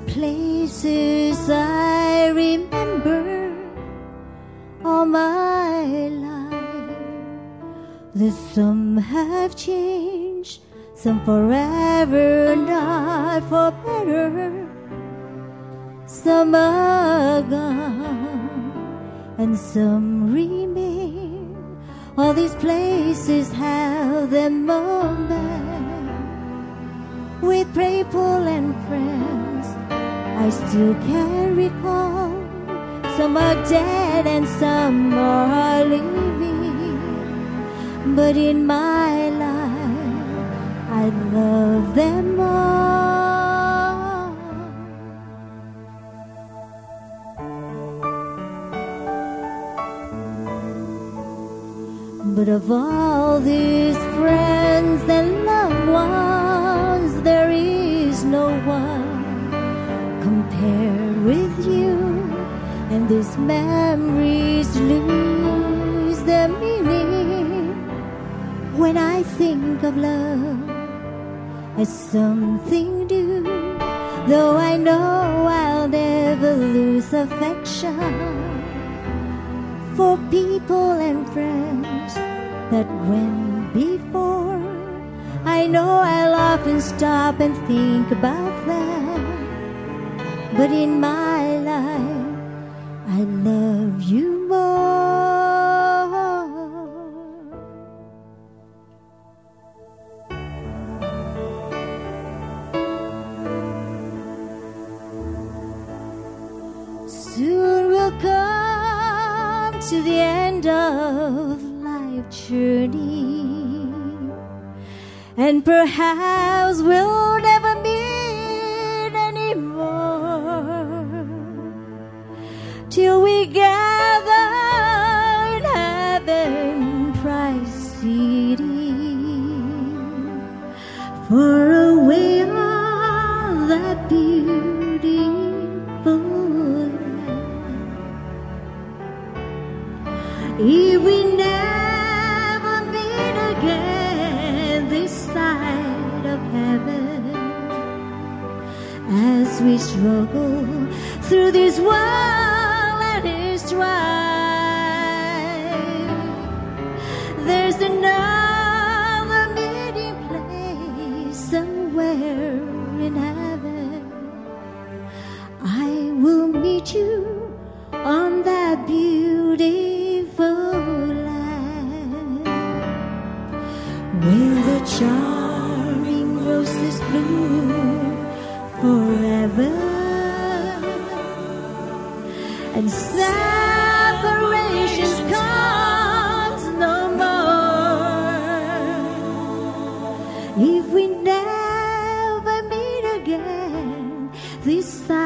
places I remember all my life. That some have changed, some forever, not for better. Some are gone, and some remain. All these places have their moments. With people and friends I still can recall. Some are dead and some are living, but in my life I love them all. But of all these friends and loved ones, there is no one compared with you. And these memories lose their meaning when I think of love as something new. Though I know I'll never lose affection for people and friends that went before. I know I'll often stop and think about them, but in my life I love you more. Soon we'll come to the end of life's journey, and perhaps we'll never meet anymore, till we gather in heaven preceding, far away on that beautiful land. If we never meet again this side of heaven, as we struggle through this world and its strife, there's another meeting place somewhere in heaven. I will meet you on that beautiful land, where the charming roses bloom forever, and separations comes no more. If we never meet again this side